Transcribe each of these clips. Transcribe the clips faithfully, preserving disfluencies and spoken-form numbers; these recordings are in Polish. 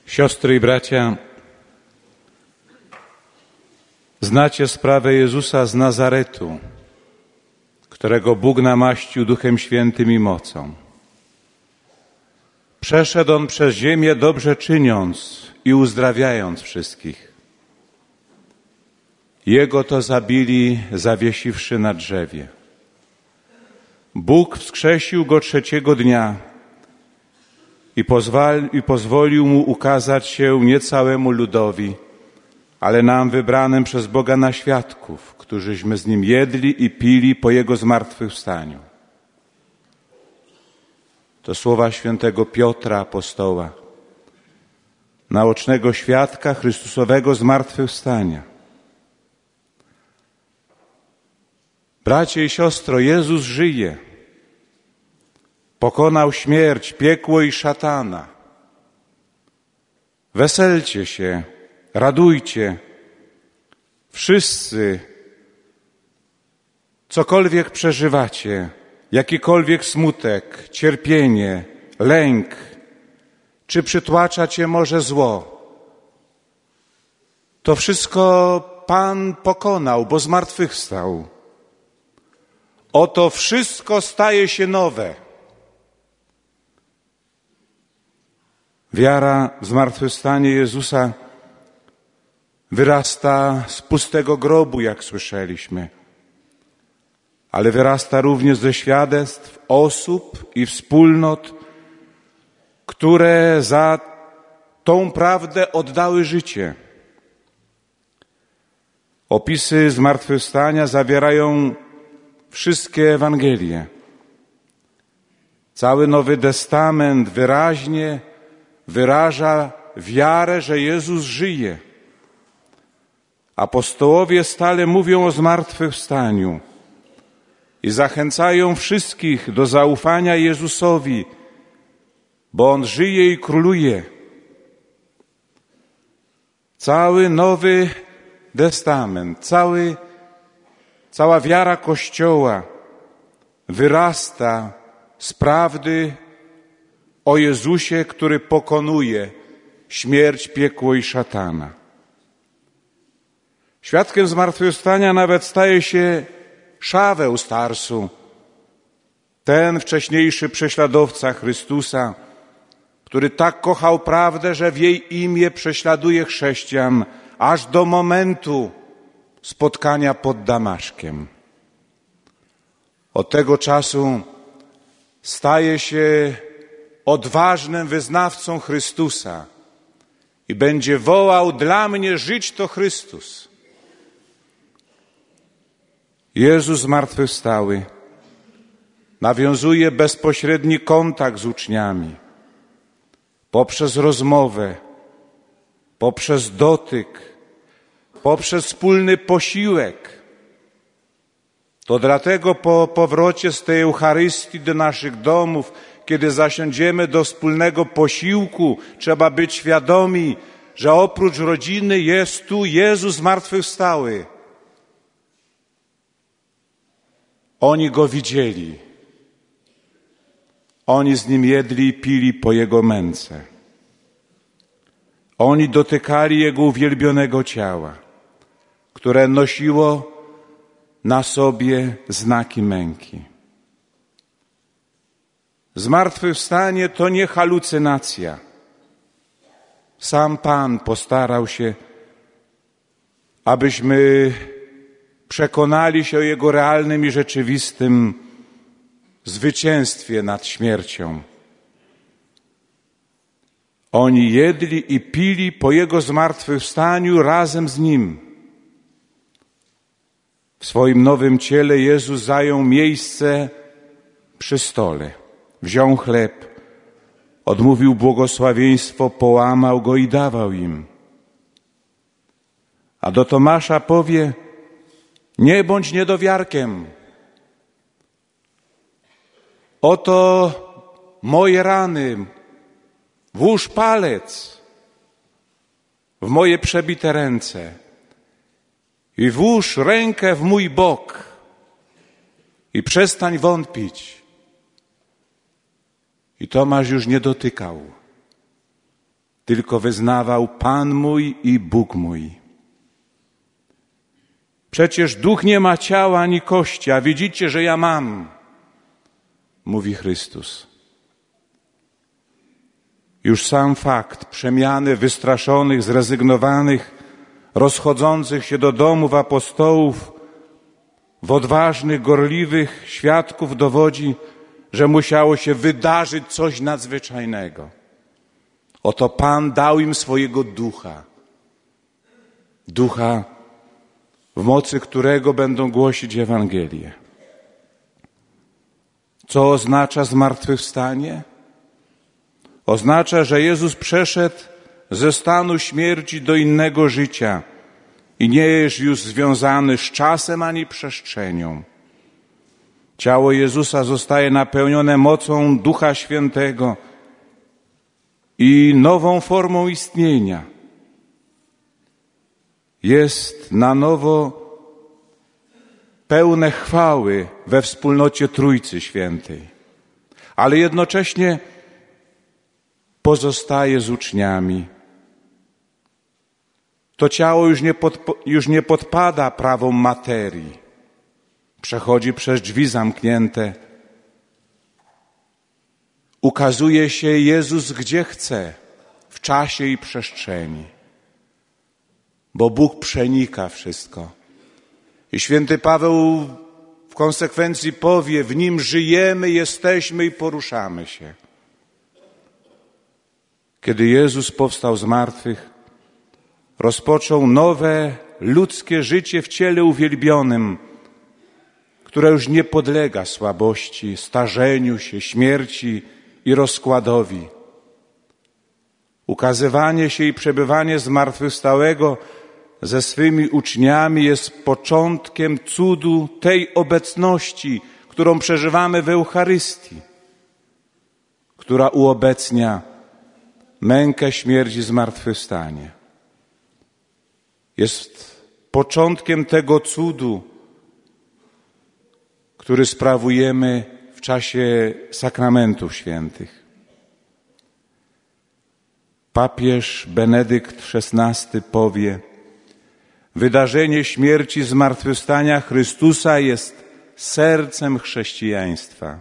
Siostry i bracia, znacie sprawę Jezusa z Nazaretu, którego Bóg namaścił Duchem Świętym i mocą. Przeszedł On przez ziemię dobrze czyniąc i uzdrawiając wszystkich. Jego to zabili, zawiesiwszy na drzewie. Bóg wskrzesił Go trzeciego dnia i, pozwal, i pozwolił Mu ukazać się nie całemu ludowi, ale nam wybranym przez Boga na świadków, którzyśmy z Nim jedli i pili po Jego zmartwychwstaniu. To słowa świętego Piotra apostoła, naocznego świadka Chrystusowego zmartwychwstania. Bracie i siostro, Jezus żyje. Pokonał śmierć, piekło i szatana. Weselcie się, radujcie. Wszyscy, cokolwiek przeżywacie, jakikolwiek smutek, cierpienie, lęk, czy przytłacza cię może zło, to wszystko Pan pokonał, bo zmartwychwstał. Oto wszystko staje się nowe. Wiara w zmartwychwstanie Jezusa wyrasta z pustego grobu, jak słyszeliśmy, ale wyrasta również ze świadectw osób i wspólnot, które za tą prawdę oddały życie. Opisy zmartwychwstania zawierają wszystkie Ewangelie. Cały Nowy Testament wyraźnie wyraża wiarę, że Jezus żyje. Apostołowie stale mówią o zmartwychwstaniu i zachęcają wszystkich do zaufania Jezusowi, bo On żyje i króluje. Cały Nowy Testament, cały, cała wiara Kościoła wyrasta z prawdy o Jezusie, który pokonuje śmierć, piekło i szatana. Świadkiem zmartwychwstania nawet staje się Szaweł z Tarsu, ten wcześniejszy prześladowca Chrystusa, który tak kochał prawdę, że w jej imię prześladuje chrześcijan aż do momentu spotkania pod Damaszkiem. Od tego czasu staje się odważnym wyznawcą Chrystusa i będzie wołał: dla mnie żyć to Chrystus. Jezus zmartwychwstały nawiązuje bezpośredni kontakt z uczniami poprzez rozmowę, poprzez dotyk, poprzez wspólny posiłek. To dlatego po powrocie z tej Eucharystii do naszych domów, kiedy zasiądziemy do wspólnego posiłku, trzeba być świadomi, że oprócz rodziny jest tu Jezus zmartwychwstały. Oni Go widzieli. Oni z Nim jedli i pili po Jego męce. Oni dotykali Jego uwielbionego ciała, które nosiło na sobie znaki męki. Zmartwychwstanie to nie halucynacja. Sam Pan postarał się, abyśmy przekonali się o Jego realnym i rzeczywistym zwycięstwie nad śmiercią. Oni jedli i pili po Jego zmartwychwstaniu razem z Nim. W swoim nowym ciele Jezus zajął miejsce przy stole. Wziął chleb, odmówił błogosławieństwo, połamał go i dawał im. A do Tomasza powie: nie bądź niedowiarkiem. Oto moje rany, włóż palec w moje przebite ręce i włóż rękę w mój bok i przestań wątpić. I Tomasz już nie dotykał tylko wyznawał: Pan mój i Bóg mój. Przecież duch nie ma ciała ani kości, a widzicie, że ja mam, mówi Chrystus. Już sam fakt przemiany wystraszonych, zrezygnowanych, rozchodzących się do domów apostołów w odważnych, gorliwych świadków dowodzi, że musiało się wydarzyć coś nadzwyczajnego. Oto Pan dał im swojego ducha. Ducha, w mocy którego będą głosić Ewangelię. Co oznacza zmartwychwstanie? Oznacza, że Jezus przeszedł ze stanu śmierci do innego życia i nie jest już związany z czasem ani przestrzenią. Ciało Jezusa zostaje napełnione mocą Ducha Świętego i nową formą istnienia. Jest na nowo pełne chwały we wspólnocie Trójcy Świętej, ale jednocześnie pozostaje z uczniami. To ciało już nie, podpo, już nie podpada prawom materii. Przechodzi przez drzwi zamknięte. Ukazuje się Jezus gdzie chce, w czasie i przestrzeni. Bo Bóg przenika wszystko. I święty Paweł w konsekwencji powie: w Nim żyjemy, jesteśmy i poruszamy się. Kiedy Jezus powstał z martwych, rozpoczął nowe ludzkie życie w ciele uwielbionym, które już nie podlega słabości, starzeniu się, śmierci i rozkładowi. Ukazywanie się i przebywanie zmartwychwstałego ze swymi uczniami jest początkiem cudu tej obecności, którą przeżywamy w Eucharystii, która uobecnia mękę, śmierć i zmartwychwstanie. Jest początkiem tego cudu, który sprawujemy w czasie sakramentów świętych. Papież Benedykt szesnasty powie: wydarzenie śmierci i zmartwychwstania Chrystusa jest sercem chrześcijaństwa.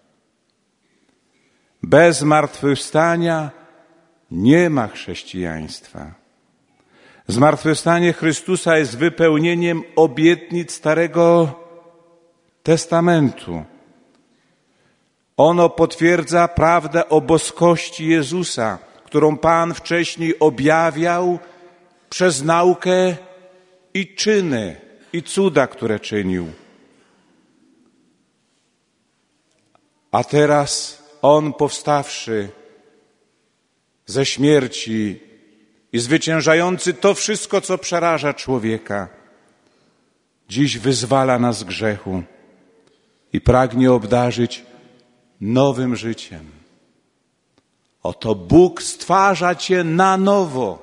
Bez zmartwychwstania nie ma chrześcijaństwa. Zmartwychwstanie Chrystusa jest wypełnieniem obietnic Starego Testamentu. Ono potwierdza prawdę o boskości Jezusa, którą Pan wcześniej objawiał przez naukę i czyny, i cuda, które czynił. A teraz On, powstawszy ze śmierci i zwyciężający to wszystko, co przeraża człowieka, dziś wyzwala nas z grzechu i pragnie obdarzyć nowym życiem. Oto Bóg stwarza cię na nowo.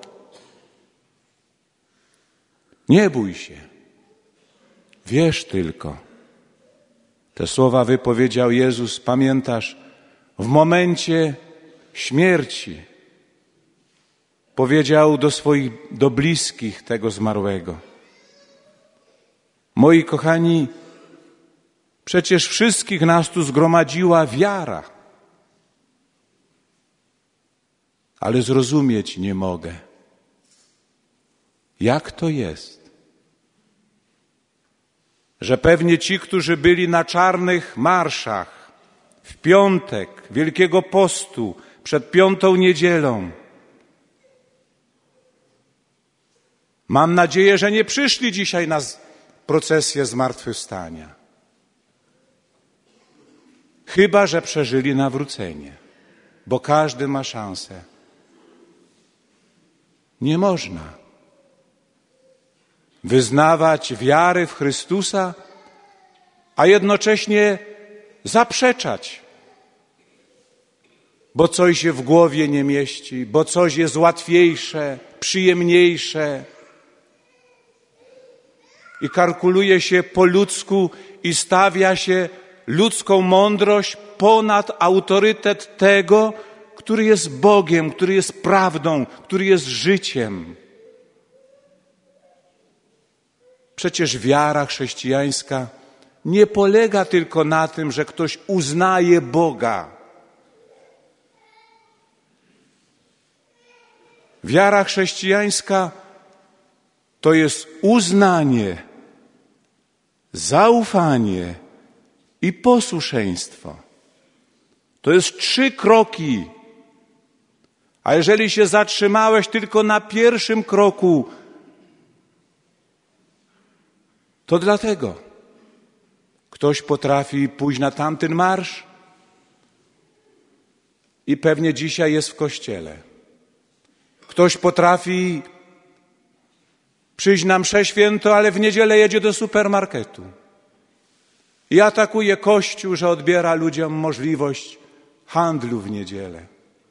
Nie bój się. Wierz tylko. Te słowa wypowiedział Jezus, pamiętasz, w momencie śmierci. Powiedział do swoich, do bliskich tego zmarłego: moi kochani, przecież wszystkich nas tu zgromadziła wiara, ale zrozumieć nie mogę, jak to jest, że pewnie ci, którzy byli na czarnych marszach w piątek Wielkiego Postu, przed piątą niedzielą, mam nadzieję, że nie przyszli dzisiaj na procesję zmartwychwstania. Chyba że przeżyli nawrócenie, bo każdy ma szansę. Nie można wyznawać wiary w Chrystusa, a jednocześnie zaprzeczać, bo coś się w głowie nie mieści, bo coś jest łatwiejsze, przyjemniejsze. I kalkuluje się po ludzku i stawia się ludzką mądrość ponad autorytet tego, który jest Bogiem, który jest prawdą, który jest życiem. Przecież wiara chrześcijańska nie polega tylko na tym, że ktoś uznaje Boga. Wiara chrześcijańska to jest uznanie, zaufanie i posłuszeństwo. To jest trzy kroki. A jeżeli się zatrzymałeś tylko na pierwszym kroku, to dlatego ktoś potrafi pójść na tamten marsz i pewnie dzisiaj jest w kościele. Ktoś potrafi przyjść na mszę świętą, ale w niedzielę jedzie do supermarketu i atakuje Kościół, że odbiera ludziom możliwość handlu w niedzielę.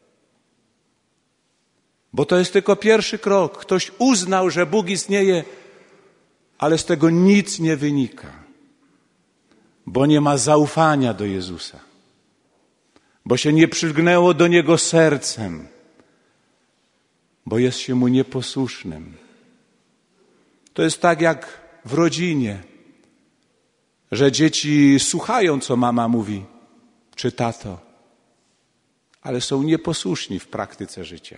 Bo to jest tylko pierwszy krok. Ktoś uznał, że Bóg istnieje, ale z tego nic nie wynika, bo nie ma zaufania do Jezusa, bo się nie przylgnęło do Niego sercem, bo jest się Mu nieposłusznym. To jest tak jak w rodzinie, że dzieci słuchają, co mama mówi, czy tato, ale są nieposłuszni w praktyce życia.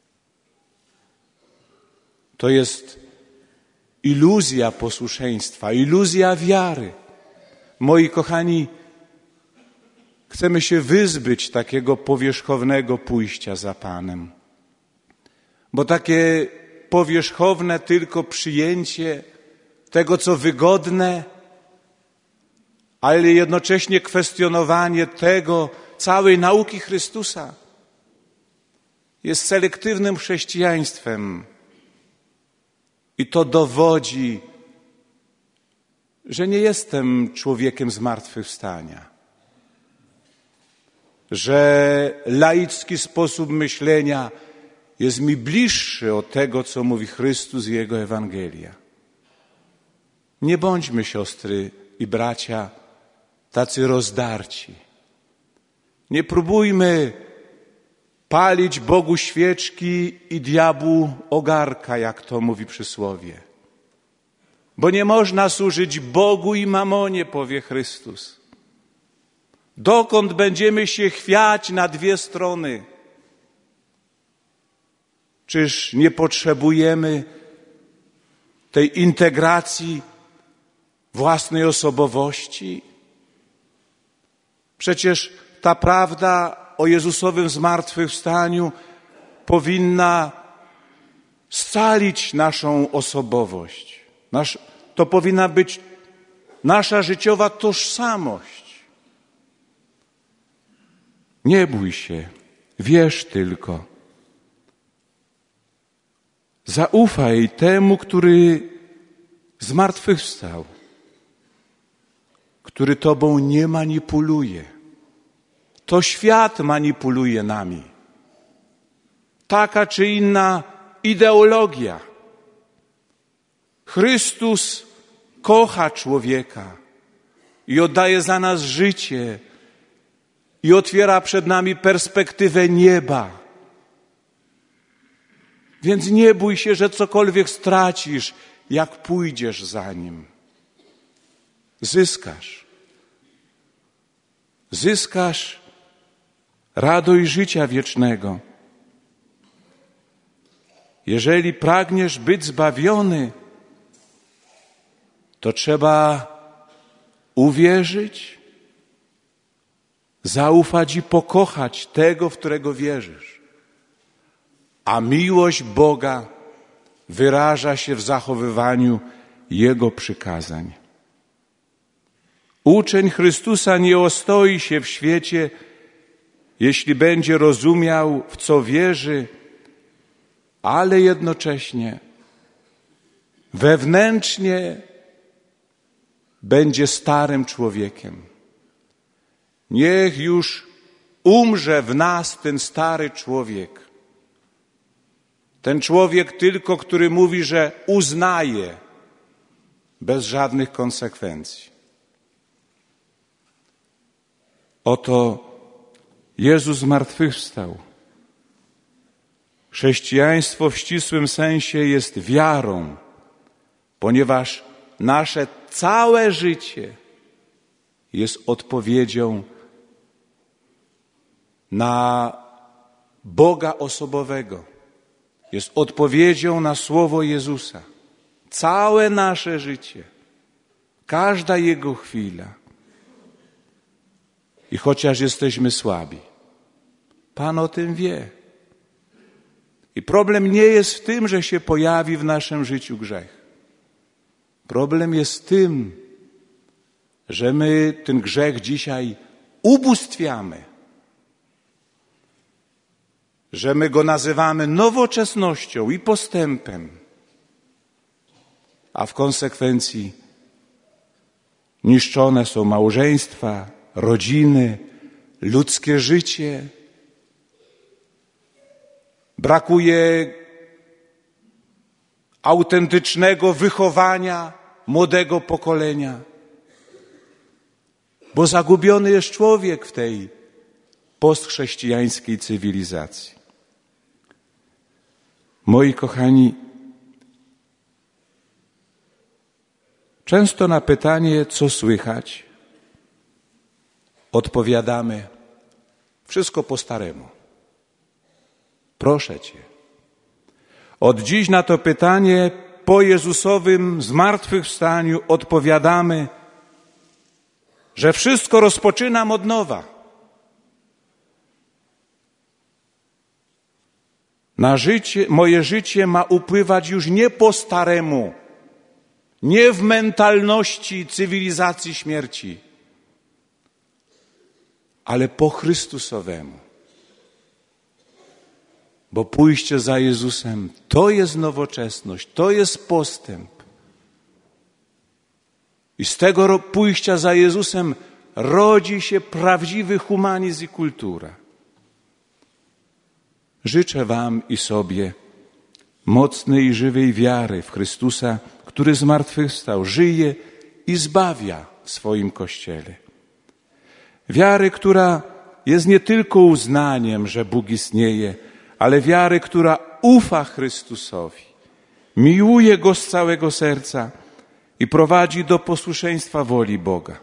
To jest iluzja posłuszeństwa, iluzja wiary. Moi kochani, chcemy się wyzbyć takiego powierzchownego pójścia za Panem. Bo takie powierzchowne tylko przyjęcie tego, co wygodne, ale jednocześnie kwestionowanie tego, całej nauki Chrystusa jest selektywnym chrześcijaństwem. I to dowodzi, że nie jestem człowiekiem zmartwychwstania, że laicki sposób myślenia jest mi bliższy od tego, co mówi Chrystus i Jego Ewangelia. Nie bądźmy, siostry i bracia, tacy rozdarci. Nie próbujmy palić Bogu świeczki i diabłu ogarka, jak to mówi przysłowie. Bo nie można służyć Bogu i mamonie, powie Chrystus. Dokąd będziemy się chwiać na dwie strony? Czyż nie potrzebujemy tej integracji własnej osobowości? Przecież ta prawda o Jezusowym zmartwychwstaniu powinna scalić naszą osobowość. Nasz, to powinna być nasza życiowa tożsamość. Nie bój się, wierz tylko. Zaufaj temu, który zmartwychwstał, który tobą nie manipuluje. To świat manipuluje nami. Taka czy inna ideologia. Chrystus kocha człowieka i oddaje za nas życie i otwiera przed nami perspektywę nieba. Więc nie bój się, że cokolwiek stracisz, jak pójdziesz za Nim. Zyskasz. Zyskasz radość życia wiecznego. Jeżeli pragniesz być zbawiony, to trzeba uwierzyć, zaufać i pokochać tego, w którego wierzysz. A miłość Boga wyraża się w zachowywaniu Jego przykazań. Uczeń Chrystusa nie ostoi się w świecie, jeśli będzie rozumiał, w co wierzy, ale jednocześnie wewnętrznie będzie starym człowiekiem. Niech już umrze w nas ten stary człowiek. Ten człowiek tylko, który mówi, że uznaje bez żadnych konsekwencji. Oto Jezus zmartwychwstał Chrześcijaństwo w ścisłym sensie jest wiarą, ponieważ nasze całe życie jest odpowiedzią na Boga osobowego, jest odpowiedzią na Słowo Jezusa. Całe nasze życie, każda Jego chwila. I chociaż jesteśmy słabi, Pan o tym wie. I problem nie jest w tym, że się pojawi w naszym życiu grzech. Problem jest w tym, że my ten grzech dzisiaj ubóstwiamy, że my go nazywamy nowoczesnością i postępem, a w konsekwencji niszczone są małżeństwa, rodziny, ludzkie życie. Brakuje autentycznego wychowania młodego pokolenia, bo zagubiony jest człowiek w tej postchrześcijańskiej cywilizacji. Moi kochani, często na pytanie, co słychać, odpowiadamy: wszystko po staremu. Proszę Cię. Od dziś na to pytanie po Jezusowym zmartwychwstaniu odpowiadamy, że wszystko rozpoczynam od nowa. Na życie, moje życie ma upływać już nie po staremu, nie w mentalności cywilizacji śmierci, ale po Chrystusowemu. Bo pójście za Jezusem to jest nowoczesność, to jest postęp. I z tego pójścia za Jezusem rodzi się prawdziwy humanizm i kultura. Życzę Wam i sobie mocnej i żywej wiary w Chrystusa, który zmartwychwstał, żyje i zbawia w swoim Kościele. Wiary, która jest nie tylko uznaniem, że Bóg istnieje, ale wiary, która ufa Chrystusowi, miłuje Go z całego serca i prowadzi do posłuszeństwa woli Boga.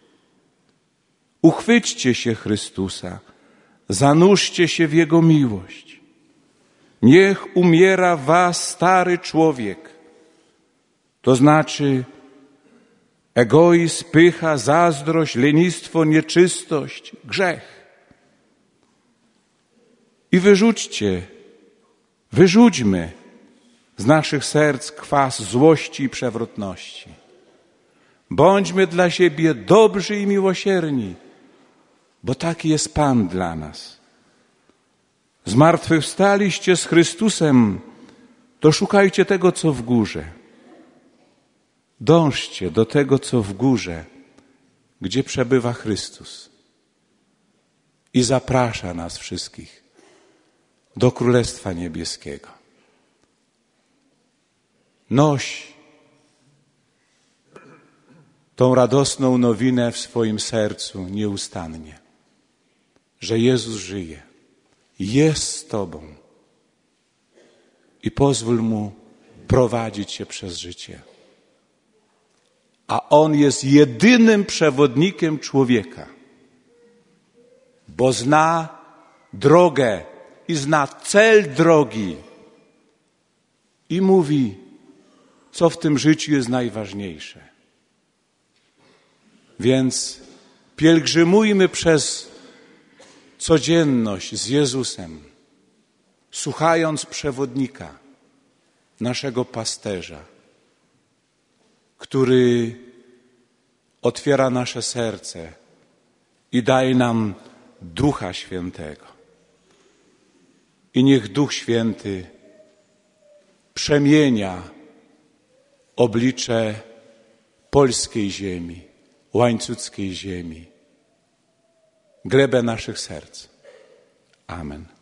Uchwyćcie się Chrystusa, zanurzcie się w Jego miłość. Niech umiera w was stary człowiek, to znaczy egoizm, pycha, zazdrość, lenistwo, nieczystość, grzech. I wyrzućcie, wyrzućmy z naszych serc kwas złości i przewrotności. Bądźmy dla siebie dobrzy i miłosierni, bo taki jest Pan dla nas. Zmartwychwstaliście z Chrystusem, to szukajcie tego, co w górze. Dążcie do tego, co w górze, gdzie przebywa Chrystus i zaprasza nas wszystkich do Królestwa Niebieskiego. Noś tą radosną nowinę w swoim sercu nieustannie, że Jezus żyje, jest z Tobą i pozwól Mu prowadzić się przez życie. A On jest jedynym przewodnikiem człowieka, bo zna drogę i zna cel drogi i mówi, co w tym życiu jest najważniejsze. Więc pielgrzymujmy przez codzienność z Jezusem, słuchając przewodnika, naszego pasterza, który otwiera nasze serce i daje nam Ducha Świętego. I niech Duch Święty przemienia oblicze polskiej ziemi, łańcuckiej ziemi, glebę naszych serc. Amen.